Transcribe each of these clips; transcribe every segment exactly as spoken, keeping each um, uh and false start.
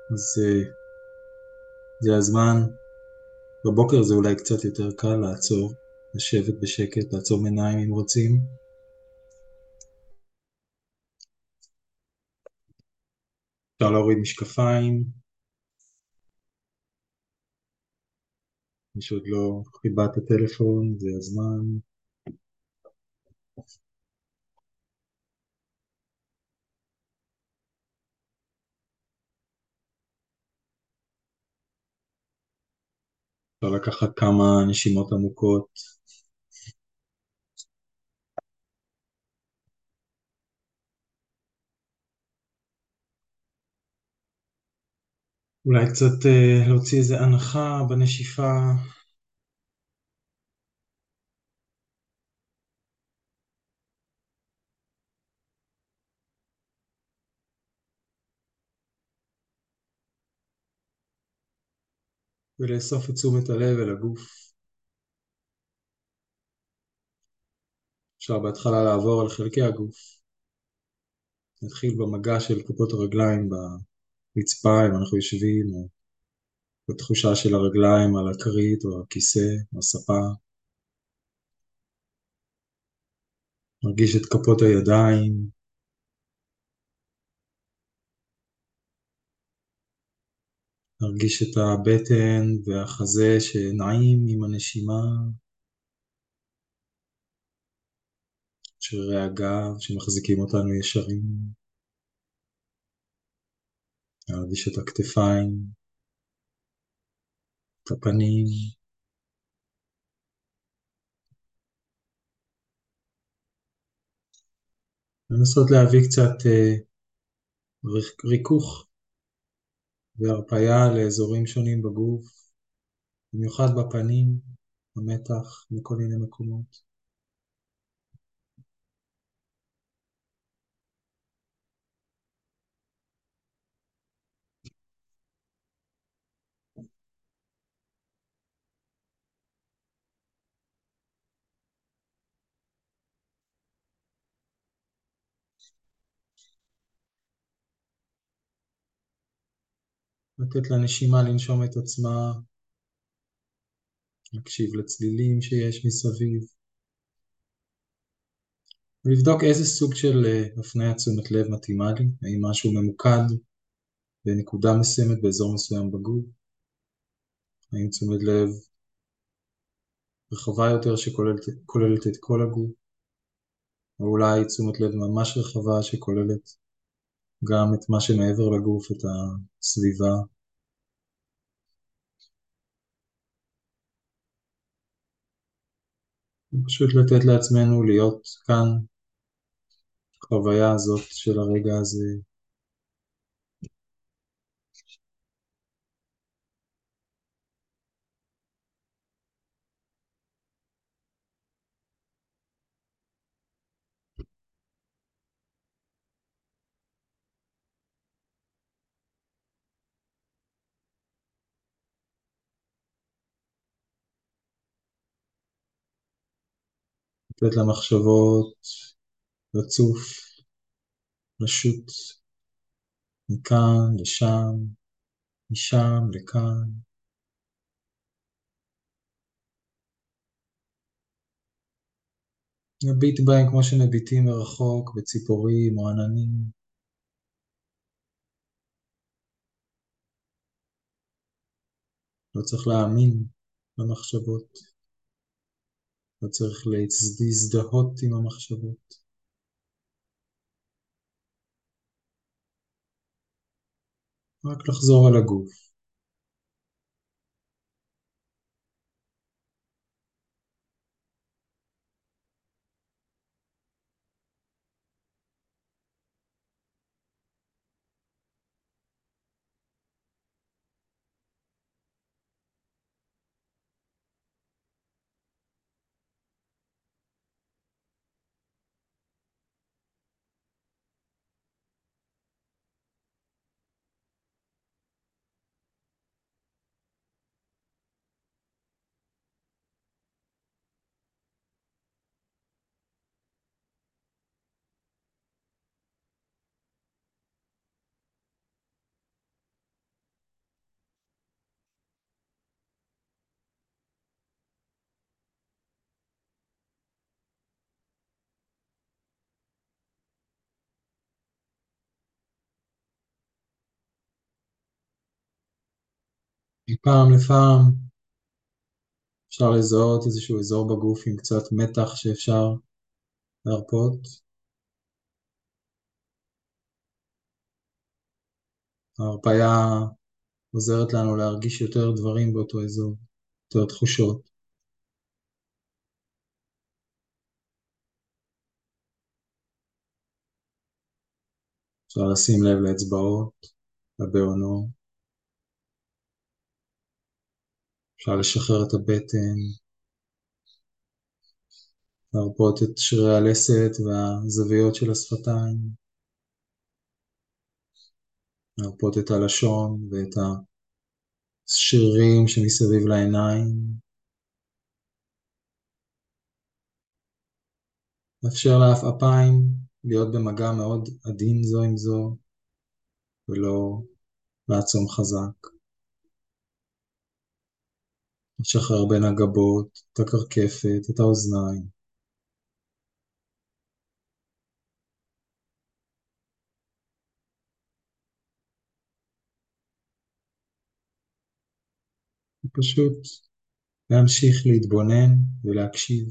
אז אה, זה הזמן, בבוקר זה אולי קצת יותר קל לעצור, לשבת בשקט, לעצום עיניים אם רוצים. אפשר להוריד משקפיים, מי שעוד לא חיבה את הטלפון, זה הזמן. אפשר לקחת כמה נשימות עמוקות, אולי קצת אה, להוציא איזה הנחה בנשיפה, ולאסוף את תשומת הלב אל הגוף. אפשר בהתחלה לעבור על חלקי הגוף, נתחיל במגע של כפות הרגליים ברצפה אם אנחנו יושבים, או בתחושה של הרגליים על הכרית או הכיסא או הספה. נרגיש את כפות הידיים, נרגיש את הבטן והחזה שנעים עם הנשימה, שרירי הגב שמחזיקים אותנו ישרים, נרגיש את הכתפיים, את הפנים, לנסות להביא קצת אה, ריק- ריכוך והרפאיה לאזורים שונים בגוף, במיוחד בפנים, במתח, בכל מיני מקומות. לתת לנשימה לנשום את עצמה, להקשיב לצלילים שיש מסביב, ולבדוק איזה סוג של אה, הפניית תשומת לב מתאימה לי, האם משהו ממוקד בנקודה מסוימת באזור מסוים בגוף, האם תשומת לב רחבה יותר שכוללת כוללת את כל הגוף, או אולי תשומת לב ממש רחבה שכוללת גם את מה שמעבר לגוף, את הסביבה. פשוט לתת לעצמנו להיות כאן, חוויה הזאת של הרגע הזה, לתת למחשבות לצוף, לשוט מכאן לשם, משם לכאן, נביט בהם כמו שמביטים מרחוק בציפורים או עננים. לא צריך להאמין במחשבות, לא צריך להזדהות עם המחשבות, רק לחזור על הגוף. מפעם לפעם אפשר לזהות איזשהו אזור בגוף עם קצת מתח שאפשר להרפות. ההרפאיה עוזרת לנו להרגיש יותר דברים באותו אזור, יותר תחושות. אפשר לשים לב לאצבעות, לבעונות, אפשר לשחרר את הבטן, להרפות את שרירי הלסת והזוויות של השפתיים, להרפות את הלשון ואת השרירים שמסביב לעיניים. לאפשר לעפעפיים להיות במגע מאוד עדין זו עם זו, ולא לעצום חזק. לשחרר בין הגבות, את הקרקפת, את האוזניים. ופשוט להמשיך להתבונן ולהקשיב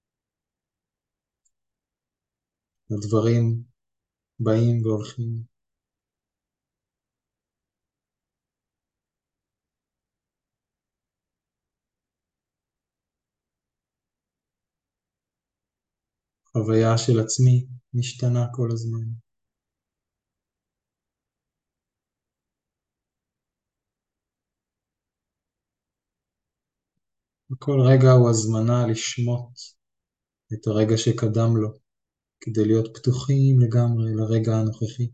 לדברים באים והולכים. חוויה של עצמי משתנה כל הזמן. וכל רגע הוא הזמנה לשמוט את הרגע שקדם לו, כדי להיות פתוחים לגמרי לרגע הנוכחי.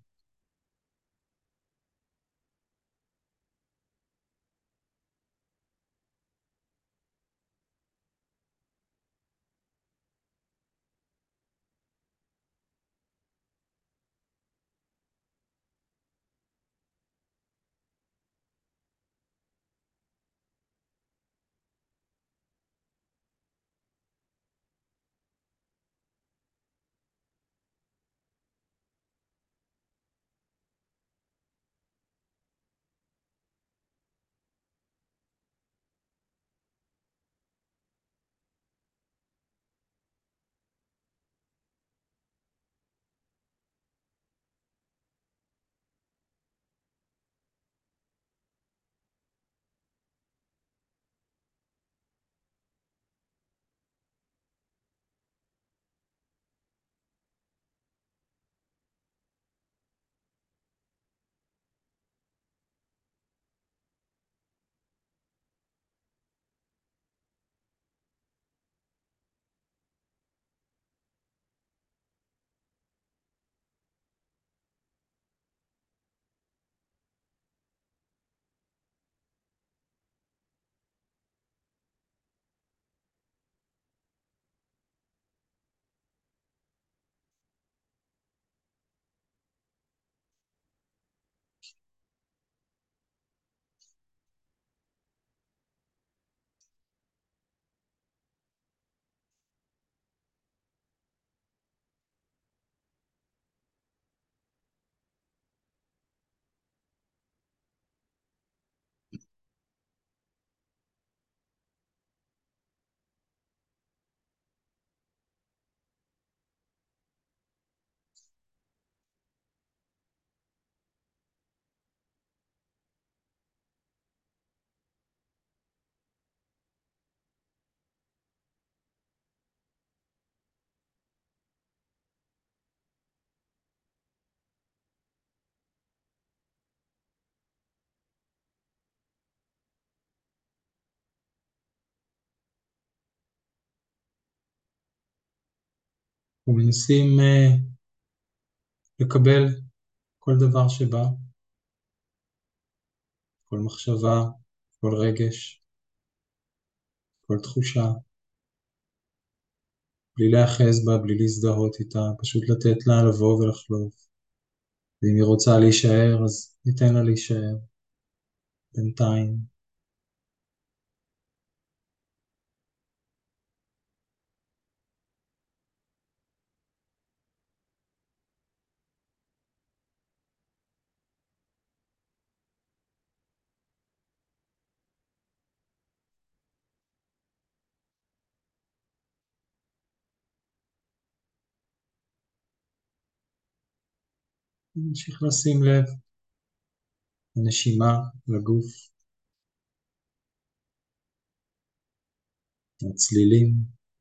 ומנסים uh, לקבל כל דבר שבא, כל מחשבה, כל רגש, כל תחושה, בלי להיאחז בה, בלי להזדהות איתה, פשוט לתת לה לבוא ולחלוף. ואם היא רוצה להישאר, אז ניתן לה להישאר בינתיים. נמשיך לשים לב לנשימה, לגוף, לצלילים.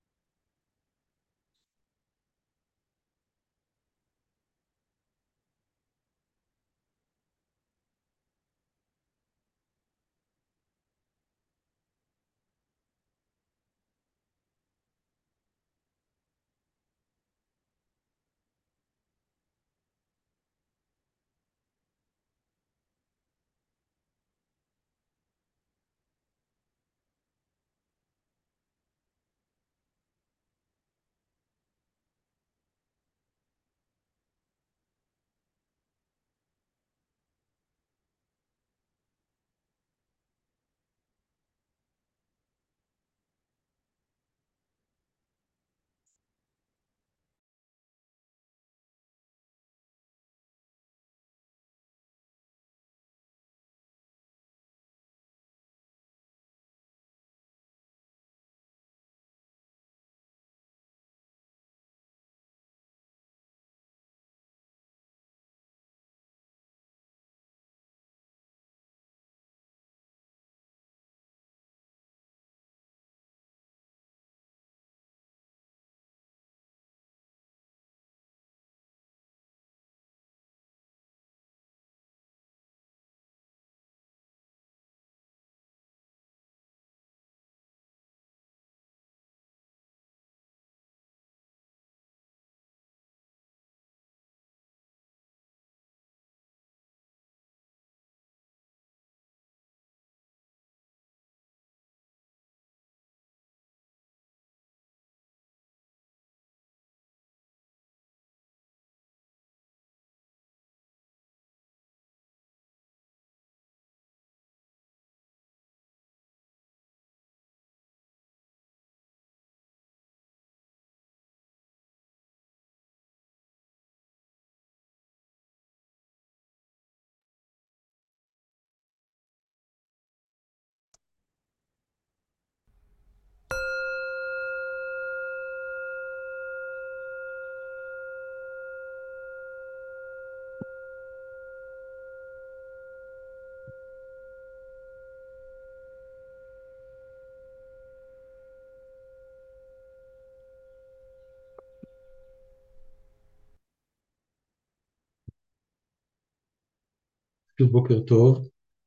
שוב בוקר טוב.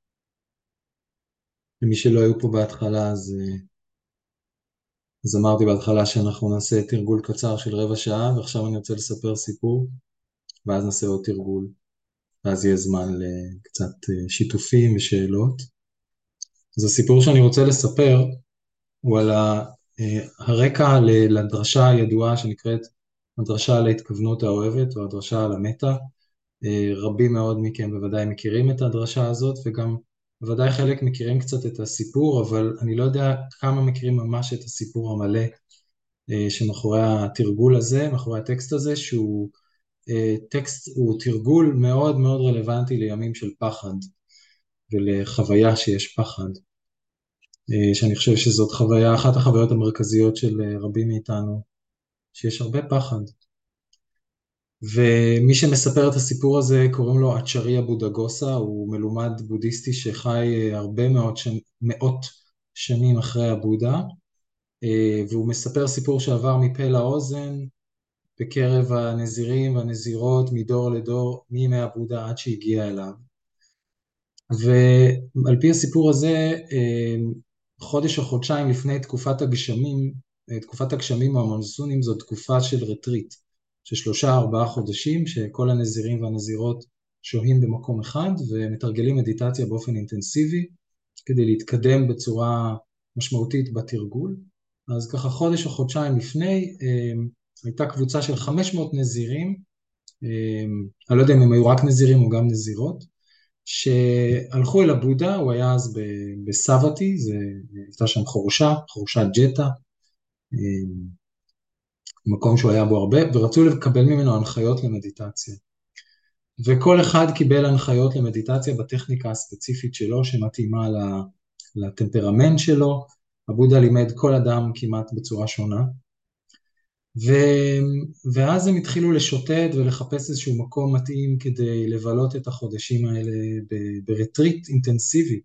למי שלא היו פה בהתחלה, אז, אה, אז אמרתי בהתחלה שאנחנו נעשה תרגול קצר של רבע שעה, ועכשיו אני רוצה לספר סיפור, ואז נעשה עוד תרגול, ואז יהיה זמן לקצת אה, שיתופים ושאלות. אז הסיפור שאני רוצה לספר הוא על ה- אה, הרקע ל- לדרשה הידועה שנקראת הדרשה על ההתכוונות האוהבת, או הדרשה על המטה. אה, רבים מאוד מכם בוודאי מכירים את הדרשה הזאת, וגם בוודאי חלק מכירים קצת את הסיפור, אבל אני לא יודע כמה מכירים ממש את הסיפור המלא אה, שמאחורי התרגול הזה, מאחורי הטקסט הזה, שהוא אה, טקסט, הוא תרגול מאוד מאוד רלוונטי לימים של פחד, ולחוויה שיש פחד, אה, שאני חושב שזאת חוויה, אחת החוויות המרכזיות של אה, רבים מאיתנו, שיש הרבה פחד. ומי שמספר את הסיפור הזה קוראים לו אצ'ריה בודגוסה, הוא מלומד בודהיסטי שחי אה, הרבה מאוד שנ... מאות שנים אחרי הבודה, אה, והוא מספר סיפור שעבר מפה לאוזן בקרב הנזירים והנזירות מדור לדור, מימי הבודה עד שהגיע אליו. ועל פי הסיפור הזה, אה, חודש או חודשיים לפני תקופת הגשמים, אה, תקופת הגשמים או המונסונים, זו תקופה של רטריט, של שלושה ארבעה חודשים, שכל הנזירים והנזירות שוהים במקום אחד ומתרגלים מדיטציה באופן אינטנסיבי, כדי להתקדם בצורה משמעותית בתרגול. אז ככה חודש או חודשיים לפני, אה, הייתה קבוצה של חמש מאות נזירים, אה, אני לא יודע אם הם היו רק נזירים או גם נזירות, שהלכו אל הבודה. הוא היה אז ב- בסבתי, זה הייתה שם חורשה, חורשת ג'טה, מקום שהוא היה בו הרבה, ורצו לקבל ממנו הנחיות למדיטציה. וכל אחד קיבל הנחיות למדיטציה בטכניקה הספציפית שלו, שמתאימה לטמפרמנט שלו. הבודה לימד כל אדם כמעט בצורה שונה. ו... ואז הם התחילו לשוטט ולחפש איזשהו מקום מתאים כדי לבלות את החודשים האלה ב- ברטריט אינטנסיבי.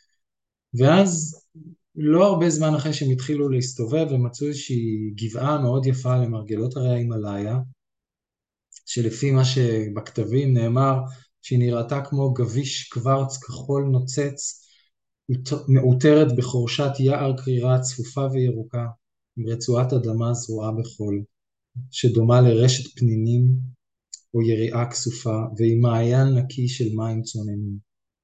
ואז לא הרבה זמן אחרי שהם התחילו להסתובב, הם מצאו איזושהי גבעה מאוד יפה למרגלות הרי ההימאליה, שלפי מה שבכתבים נאמר שהיא נראתה כמו גביש קוורץ כחול נוצץ, מעוטרת בחורשת יער קרירה צפופה וירוקה, עם רצועת אדמה זרועה בחול, שדומה לרשת פנינים או יריעה כסופה, ועם מעיין נקי של מים צוננים.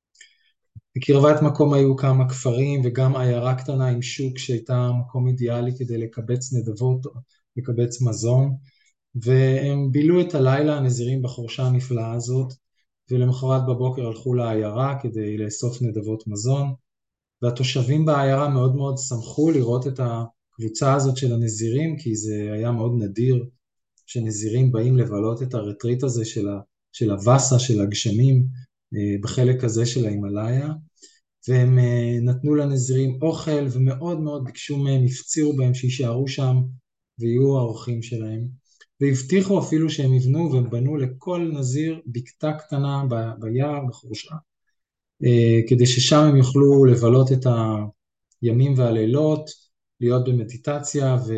בקרבת מקום היו כמה כפרים וגם עיירה קטנה עם שוק שהייתה מקום אידיאלי כדי לקבץ נדבות, לקבץ מזון, והם בילו את הלילה הנזירים בחורשה הנפלאה הזאת, ולמחרת בבוקר הלכו לעיירה כדי לאסוף נדבות מזון, והתושבים בעיירה מאוד מאוד שמחו לראות את הקבוצה הזאת של הנזירים, כי זה היה מאוד נדיר שנזירים באים לבלות את הרטריט הזה של, ה, של הווסה, של הגשמים, בחלק הזה של ההימאליה, והם נתנו לנזירים אוכל, ומאוד מאוד ביקשו מהם, הפצירו בהם שישארו שם, ויהיו האורחים שלהם, והבטיחו אפילו שהם יבנו ובנו לכל נזיר בקתה קטנה ב, ביער, בחורשה, כדי ששם הם יוכלו לבלות את הימים והלילות, להיות במדיטציה, ו,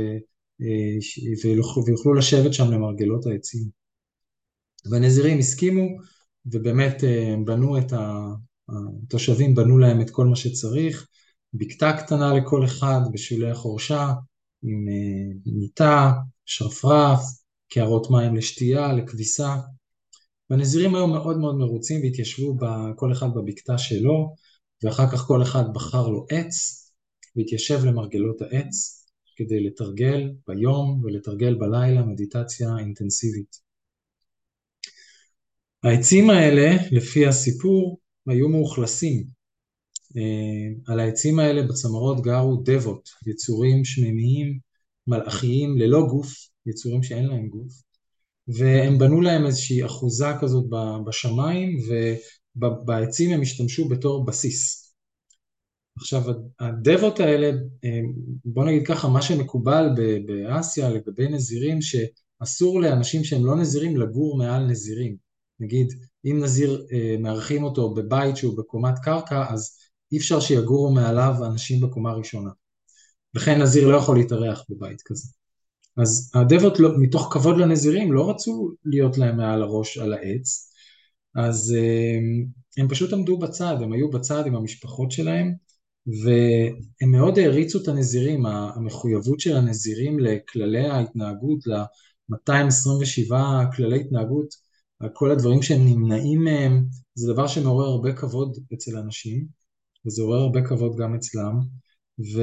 ויוכלו לשבת שם למרגלות העצים. והנזירים הסכימו, ובאמת הם בנו את ה... התושבים בנו להם את כל מה שצריך, בקתה קטנה לכל אחד בשולי החורשה, עם מיטה, שרפרף, קערות מים לשתייה, לכביסה, והנזירים היו מאוד מאוד מרוצים והתיישבו כל אחד בבקתה שלו, ואחר כך כל אחד בחר לו עץ, והתיישב למרגלות העץ, כדי לתרגל ביום ולתרגל בלילה מדיטציה אינטנסיבית. העצים האלה, לפי הסיפור, היו מאוכלסים. על העצים האלה בצמרות גרו דבות, יצורים שמימיים, מלאכיים, ללא גוף, יצורים שאין להם גוף, והם בנו להם איזושהי אחוזה כזאת בשמיים, ובעצים הם השתמשו בתור בסיס. עכשיו, הדבות האלה, בוא נגיד ככה, מה שמקובל באסיה לגבי נזירים, שאסור לאנשים שהם לא נזירים לגור מעל נזירים. נגיד, אם נזיר מארחים אותו בבית שהוא בקומת קרקע, אז אי אפשר שיגורו מעליו אנשים בקומה ראשונה. לכן נזיר לא יכול להתארח בבית כזה. אז הדבות, לא, מתוך כבוד לנזירים, לא רצו להיות להם מעל הראש על העץ, אז הם, הם פשוט עמדו בצד, הם היו בצד עם המשפחות שלהם, והם מאוד העריצו את הנזירים, המחויבות של הנזירים לכללי ההתנהגות, ל-מאתיים עשרים ושבעה כללי התנהגות, כל הדברים שהם נמנעים מהם, זה דבר שמעורר הרבה כבוד אצל אנשים, וזה עורר הרבה כבוד גם אצלם, ו...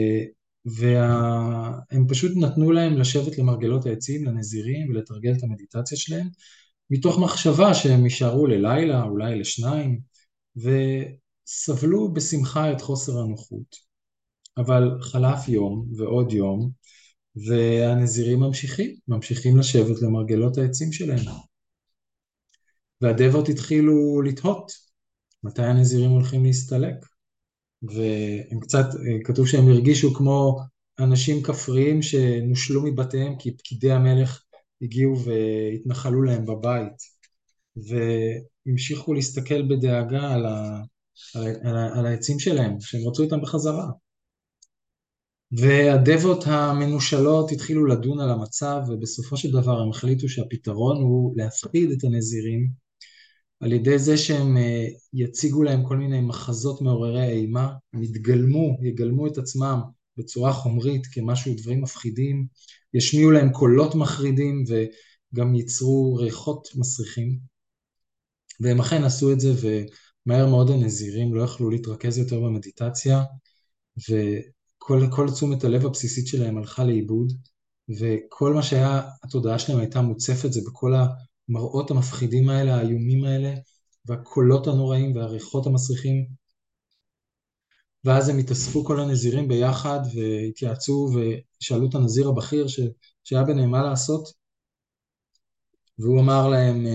והם פשוט נתנו להם לשבת למרגלות העצים, לנזירים, ולתרגל את המדיטציה שלהם, מתוך מחשבה שהם יישארו ללילה, אולי לשניים, וסבלו בשמחה את חוסר הנוחות. אבל חלף יום ועוד יום, והנזירים ממשיכים, ממשיכים לשבת למרגלות העצים שלהם. והדבות התחילו לתהות, מתי הנזירים הולכים להסתלק. והם קצת, כתוב שהם הרגישו כמו אנשים כפריים שנושלו מבתיהם, כי פקידי המלך הגיעו והתנחלו להם בבית, והמשיכו להסתכל בדאגה על, ה, על, ה, על העצים שלהם, שהם רצו איתם בחזרה. והדבות המנושלות התחילו לדון על המצב, ובסופו של דבר הם החליטו שהפתרון הוא להפחיד את הנזירים, על ידי זה שהם יציגו להם כל מיני מחזות מעוררי אימה, הם יתגלמו, יגלמו את עצמם בצורה חומרית כמשהו, דברים מפחידים, ישמיעו להם קולות מחרידים וגם ייצרו ריחות מסריחים. והם אכן עשו את זה, ומהר מאוד הנזירים לא יכלו להתרכז יותר במדיטציה, וכל כל תשומת הלב הבסיסית שלהם הלכה לאיבוד, וכל מה שהיה, התודעה שלהם הייתה מוצפת, זה בכל המראות המפחידים האלה, האיומים האלה, והקולות הנוראים והריחות המסריחים. ואז הם התאספו כל הנזירים ביחד, והתייעצו ושאלו את הנזיר הבכיר ש... שהיה ביניהם מה לעשות, והוא אמר להם,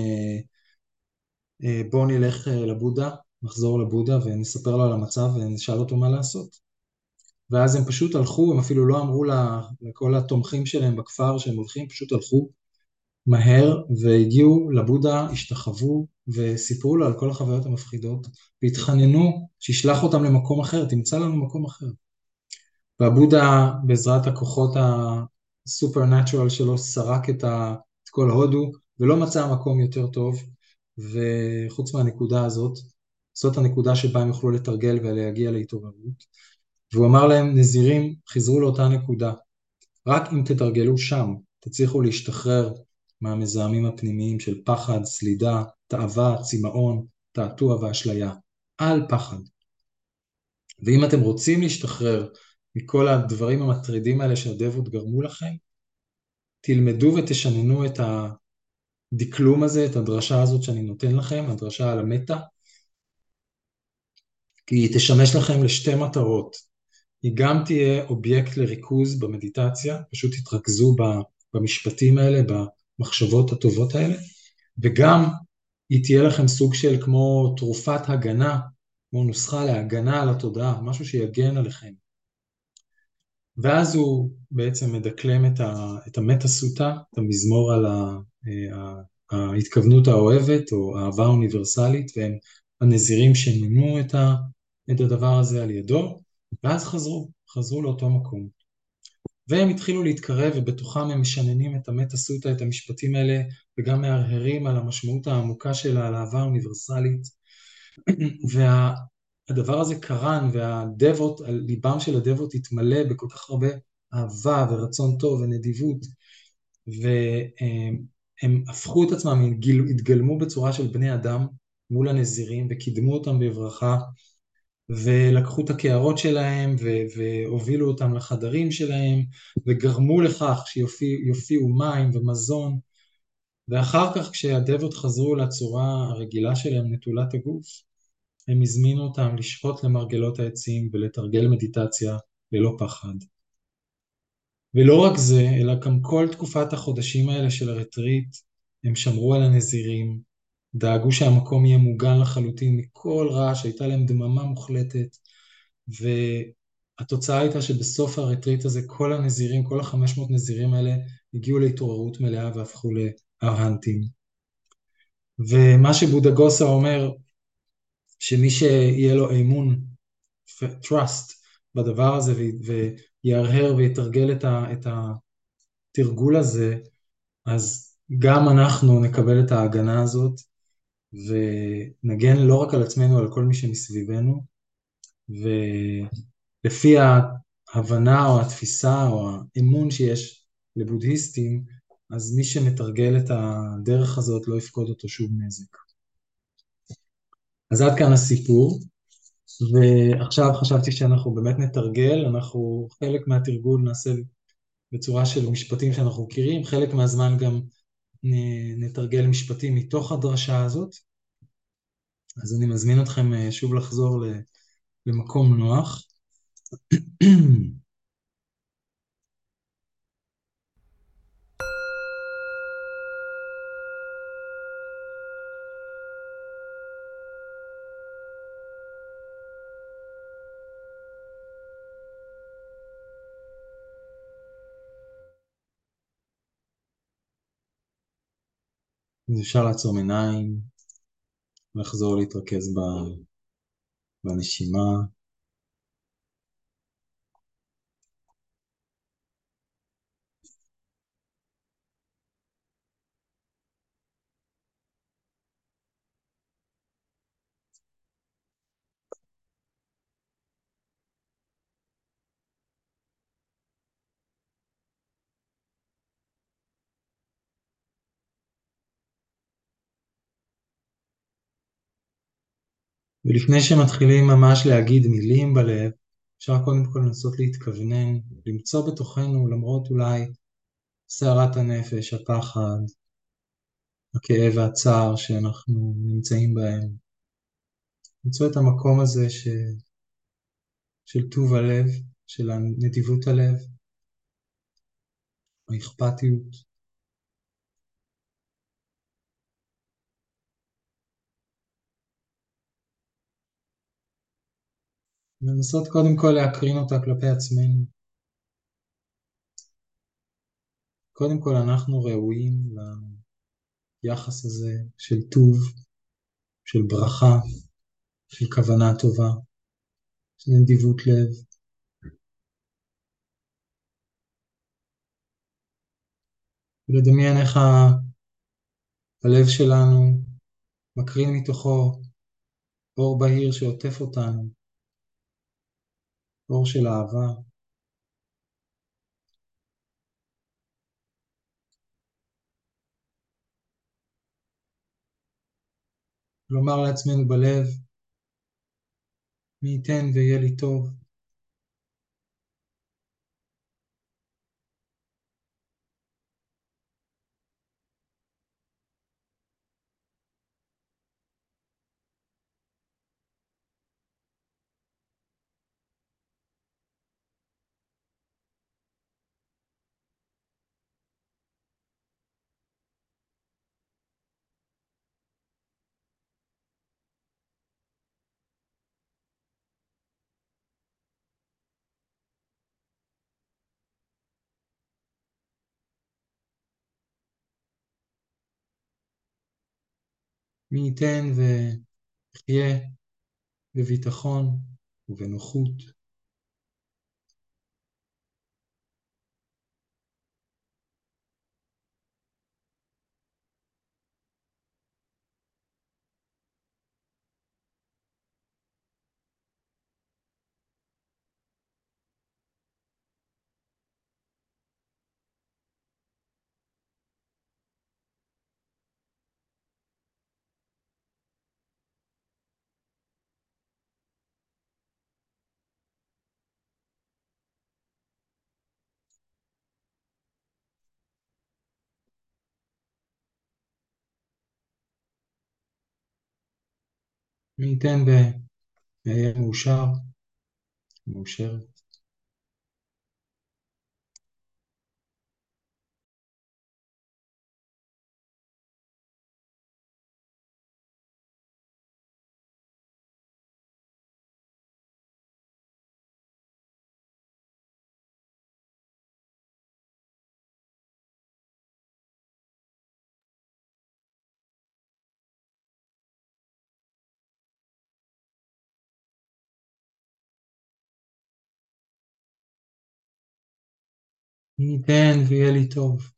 בואו נלך לבודה, נחזור לבודה ונספר לו על המצב ונשאל אותו מה לעשות. ואז הם פשוט הלכו, הם אפילו לא אמרו לכל התומכים שלהם בכפר שהם הולכים, פשוט הלכו מהר והגיעו לבודה, השתחוו וסיפרו לו על כל החוויות המפחידות, והתחננו שישלח אותם למקום אחר, תמצא לנו מקום אחר. והבודה בעזרת הכוחות הסופרנטורל שלו סרק את, ה, את כל הודו ולא מצא מקום יותר טוב, וחוץ מהנקודה הזאת, זאת הנקודה שבה הם יוכלו לתרגל ולהגיע להתעוררות. והוא אמר להם, נזירים, חזרו לאותה נקודה, רק אם תתרגלו שם, תצליחו להשתחרר מהמזהמים הפנימיים של פחד, סלידה, תאווה, צמאון, תעתוע ואשליה. אל פחד. ואם אתם רוצים להשתחרר מכל הדברים המטרידים האלה שהדבות גרמו לכם, תלמדו ותשננו את הדקלום הזה, את הדרשה הזאת שאני נותן לכם, הדרשה על המטה, כי היא תשמש לכם לשתי מטרות. היא גם תהיה אובייקט לריכוז במדיטציה, פשוט תתרכזו במשפטים האלה, במחשבות הטובות האלה, וגם היא תהיה לכם סוג של כמו תרופת הגנה, כמו נוסחה להגנה על התודעה, משהו שיגן עליכם. ואז הוא בעצם מדקלם את, ה, את המטה סוטה, את המזמור על ה, ה, ההתכוונות האוהבת או האהבה האוניברסלית, והם הנזירים שנינו את, ה, את הדבר הזה על ידו, ואז חזרו, חזרו לאותו מקום. והם התחילו להתקרב ובתוכם הם משננים את המטה סוטה, את המשפטים האלה, וגם מהרהרים על המשמעות העמוקה שלה, על האהבה האוניברסלית. והדבר הזה קרן, והדבות, על ליבם של הדבות התמלא בכל כך הרבה אהבה ורצון טוב ונדיבות, והם הפכו את עצמם, התגלמו בצורה של בני אדם מול הנזירים, וקידמו אותם בברכה, ולקחו את הקערות שלהם והובילו אותם לחדרים שלהם וגרמו לכך שיופיעו מים ומזון, ואחר כך כשהדבות חזרו לצורה הרגילה שלהם נטולת הגוף, הם הזמינו אותם לשהות למרגלות העצים ולתרגל מדיטציה ללא פחד. ולא רק זה, אלא גם כל תקופת החודשים האלה של הרטריט הם שמרו על הנזירים, דאגו שהמקום יהיה מוגן לחלוטין מכל רעש, הייתה להם דממה מוחלטת, והתוצאה הייתה שבסוף הרטריט הזה כל הנזירים, כל ה-חמש מאות נזירים האלה הגיעו להתעוררות מלאה והפכו לארהנטים. ומה שבודגוסה אומר, שמי שיהיה לו אמון, trust בדבר הזה, וירהר ויתרגל את, ה, את התרגול הזה, אז גם אנחנו נקבל את ההגנה הזאת, ונגן לא רק על עצמנו, על כל מי שמסביבנו, ולפי ההבנה או התפיסה או האמון שיש לבודהיסטים, אז מי שמתרגל את הדרך הזאת לא יפקוד אותו שום נזק. אז עד כאן הסיפור, ועכשיו חשבתי שאנחנו באמת נתרגל, אנחנו חלק מהתרגול נעשה בצורה של משפטים שאנחנו מכירים, חלק מהזמן גם נתרגל משפטים מתוך הדרשה הזאת, אז אני מזמין אתכם שוב לחזור למקום נוח. אז אפשר לעצום עיניים, לחזור להתרכז בנשימה. ולפני שמתחילים ממש להגיד מילים בלב, אפשר קודם כל לנסות להתכוונן, למצוא בתוכנו, למרות אולי סערת הנפש, הפחד, הכאב והצער שאנחנו נמצאים בהם. למצוא את המקום הזה ש... של טוב הלב, של נדיבות הלב, האכפתיות. לנסות קודם כל להקרין אותה כלפי עצמנו. קודם כל אנחנו ראויים ליחס הזה של טוב, של ברכה, של כוונה טובה, של נדיבות לב. ולדמיין איך הלב שלנו מקרין מתוכו אור בהיר שעוטף אותנו, אור של אהבה. לומר לעצמנו בלב, מי ייתן ויהיה לי טוב. מי ייתן וחיה בביטחון ובנוחות. מי ייתן ואהיה מאושר, מאושרת. מי ייתן ויהיה לי טוב.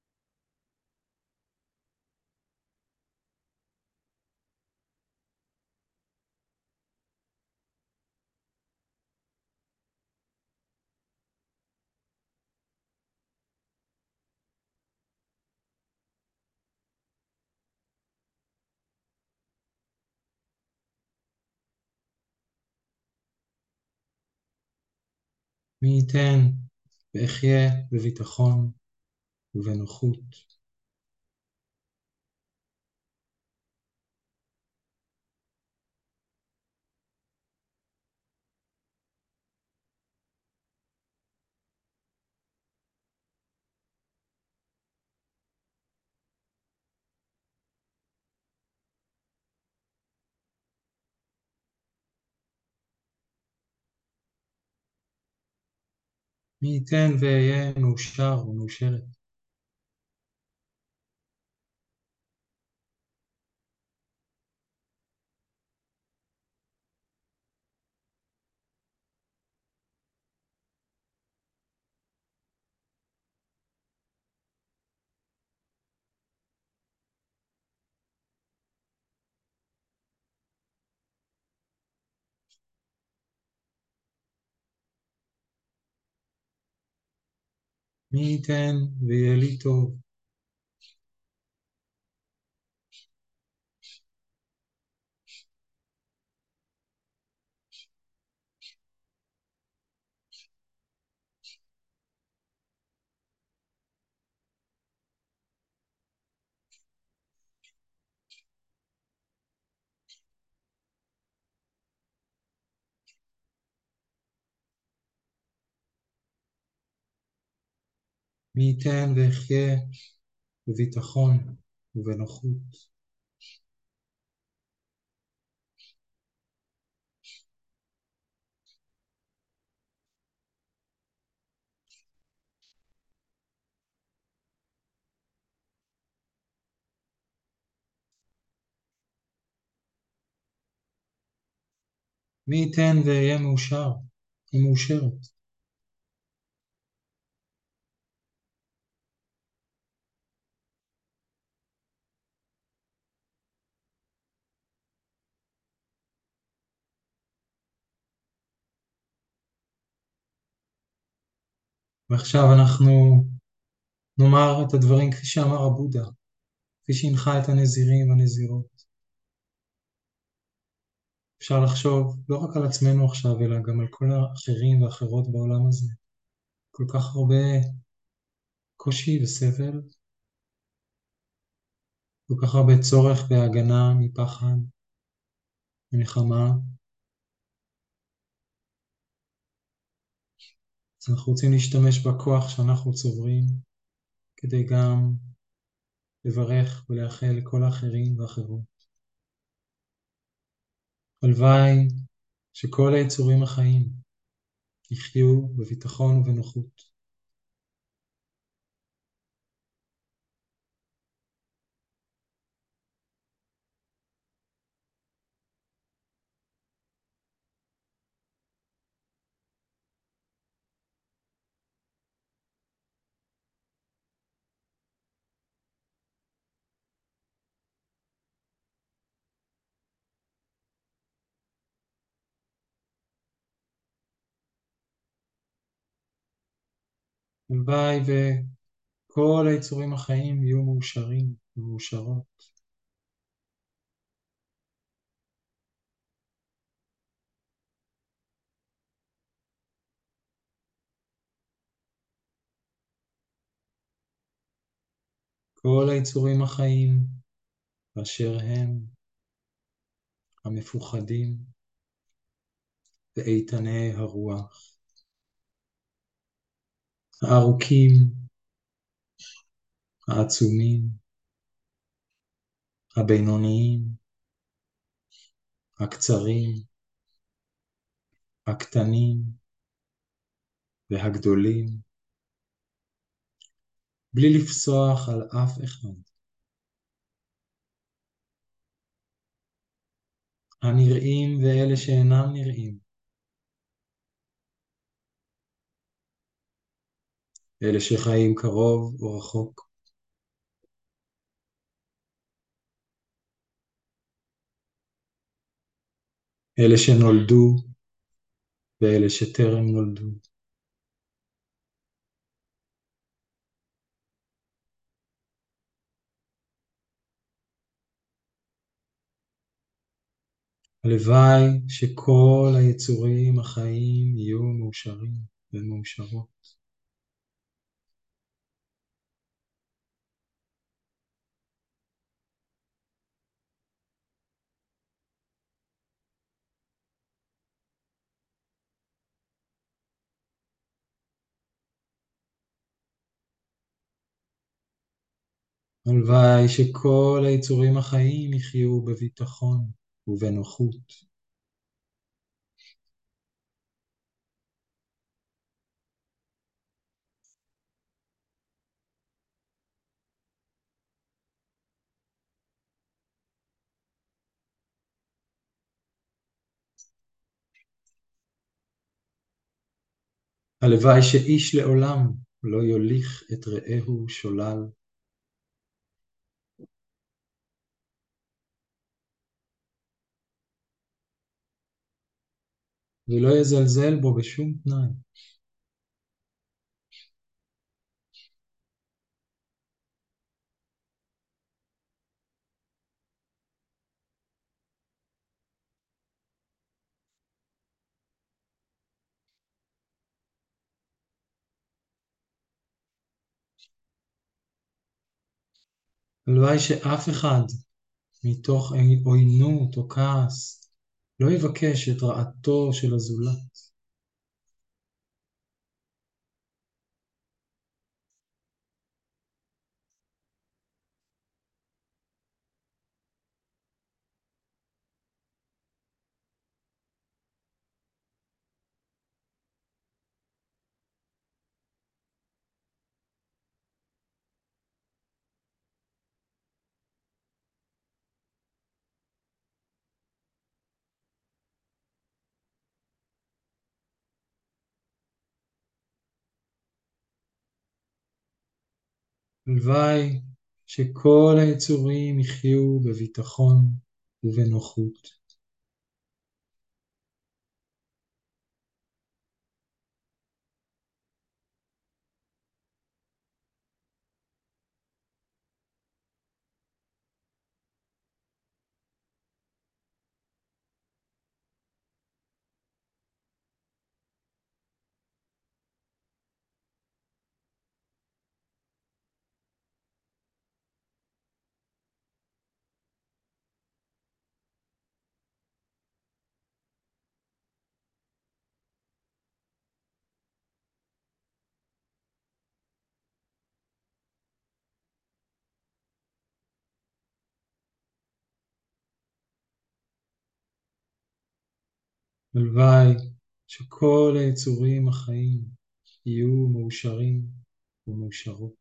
מי ייתן ואחיה בביטחון ובנוחות. מי ייתן ואהיה מאושר ומאושרת. מי ייתן ויהיה לי טוב. מי ייתן ואחיה בביטחון ובנוחות. מי ייתן ואהיה מאושר ומאושרת. ועכשיו אנחנו נאמר את הדברים כפי שאמר הבודה, כפי שהנחה את הנזירים והנזירות. אפשר לחשוב לא רק על עצמנו עכשיו, אלא גם על כל האחרים והאחרות בעולם הזה. כל כך הרבה קושי וסבל, כל כך הרבה צורך בהגנה מפחד, מלחמה. אז אנחנו רוצים להשתמש בכוח שאנחנו צוברים, כדי גם לברך ולאחל לכל האחרים והאחרות. הלוואי שכל היצורים החיים יחיו בביטחון ובנוחות. הלוואי וכל היצורים החיים יהיו מאושרים ומאושרות. כל היצורים החיים באשר הם המפוחדים ואיתני הרוח, הארוכים, העצומים, הבינוניים, הקצרים, הקטנים והגדולים, בלי לפסוח על אף אחד. הנראים ואלה שאינם נראים, אלה שחיים קרוב או רחוק, אלה שנולדו ואלה שטרם נולדו. הלוואי שכל היצורים החיים יהיו מאושרים ומאושרות. הלוואי שכל היצורים החיים יחיו בביטחון ובנוחות. הלוואי שאיש לעולם לא יוליך את רעהו שולל. ולא יזלזל בו בשום תנאי. הלוואי שאף אחד מתוך עוינות או כעס לא יבקש את רעתו של הזולת. הלוואי שכל היצורים יחיו בביטחון ובנוחות. הלוואי שכל היצורים החיים יהיו מאושרים ומאושרות.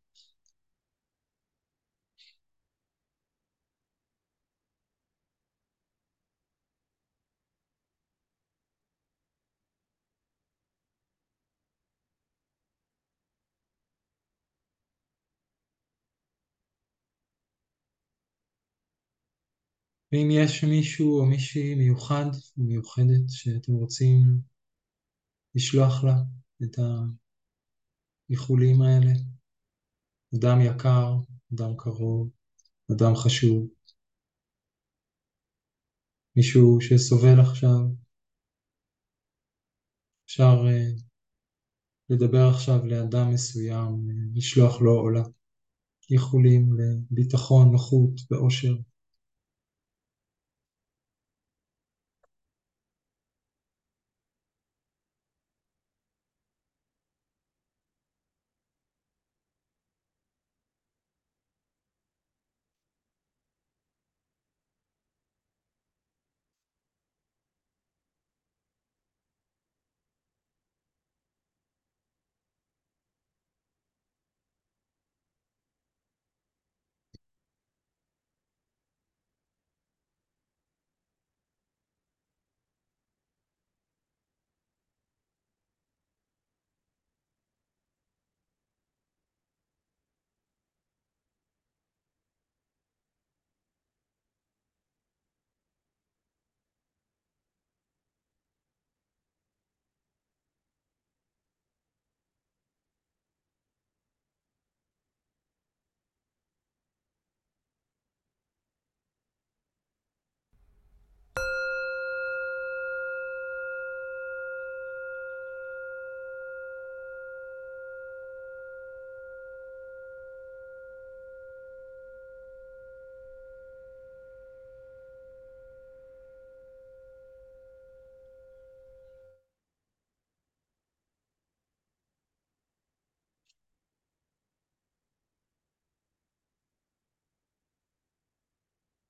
ואם יש מישהו או מישהי מיוחד או מיוחדת שאתם רוצים לשלוח לה את האיחולים האלה, אדם יקר, אדם קרוב, אדם חשוב, מישהו שסובל עכשיו, אפשר uh, לדבר עכשיו לאדם מסוים, uh, לשלוח לו או לה איחולים לביטחון, נוחות ואושר.